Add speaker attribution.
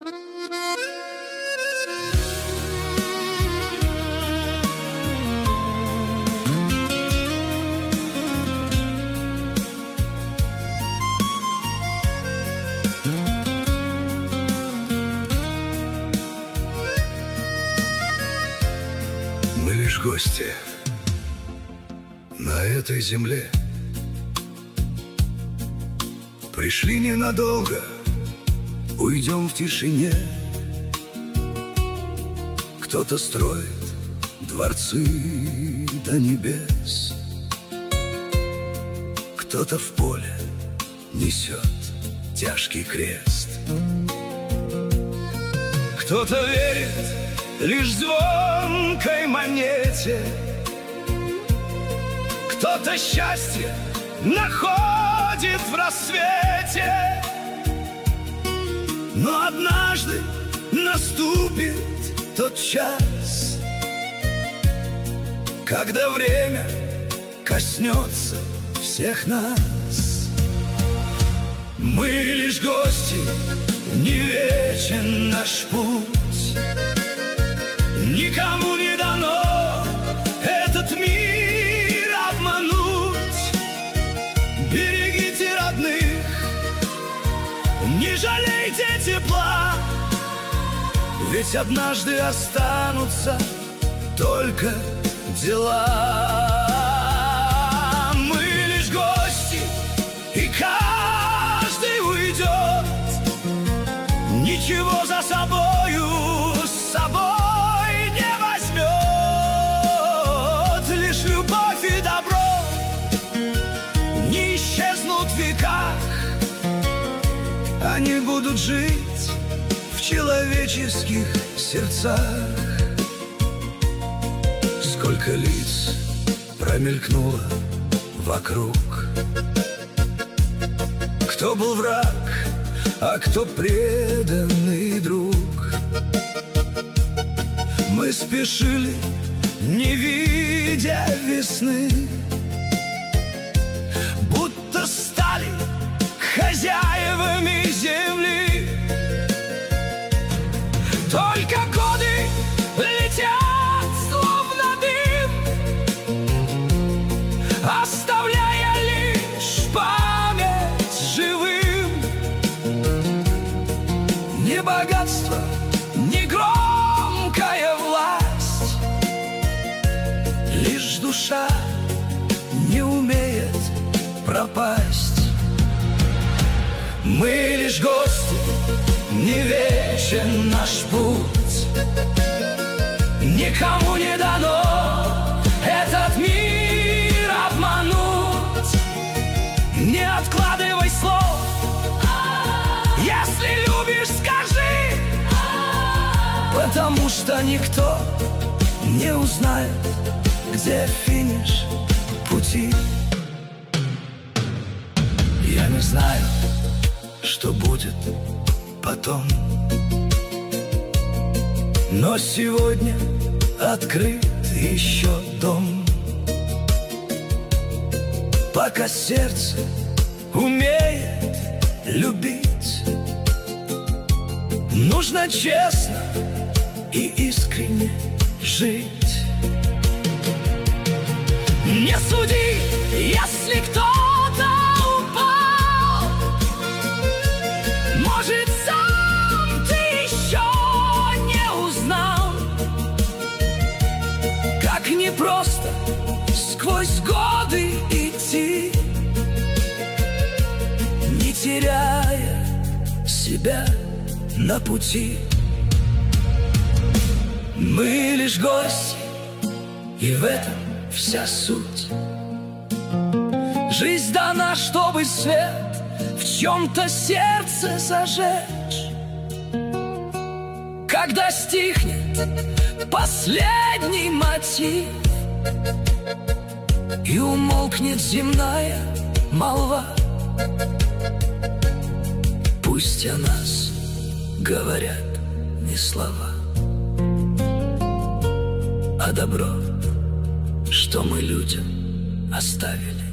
Speaker 1: Мы лишь гости на этой земле, пришли ненадолго, уйдем в тишине. Кто-то строит дворцы до небес, кто-то в поле несет тяжкий крест. Кто-то верит лишь звонкой монете, кто-то счастье находит в рассвете. Но однажды наступит тот час, когда время коснется всех нас. Мы лишь гости, не вечен наш путь, никому не дано этот мир обмануть. Берегите родных, не жалейте тепла, ведь однажды останутся только дела. Мы лишь гости, и каждый уйдет, ничего за собою с собой не возьмет. Лишь любовь и добро не исчезнут в веках, они будут жить в человеческих сердцах. Сколько лиц промелькнуло вокруг, кто был враг, а кто преданный друг. Мы спешили, не видя весны, будто стали хозяевами земли. Только годы летят, словно дым, оставляя лишь память живым. Не богатство, не громкая власть, лишь душа не умеет пропасть. Мы лишь гости, не вечен наш путь, никому не дано этот мир обмануть. Не откладывай слов, если любишь, скажи, потому что никто не узнает, где финиш пути. Я не знаю, что будет потом, но сегодня открыт еще дом. Пока сердце умеет любить, нужно честно и искренне жить. Не суди, если кто-то упал, может, сам ты еще не узнал, как непросто сквозь годы идти, не теряя себя на пути. Мы лишь гости, и в этом вся суть. Жизнь дана, чтобы свет в чем-то сердце зажечь. Когда стихнет последний мотив и умолкнет земная молва, пусть о нас говорят не слова, а добро, что мы людям оставили.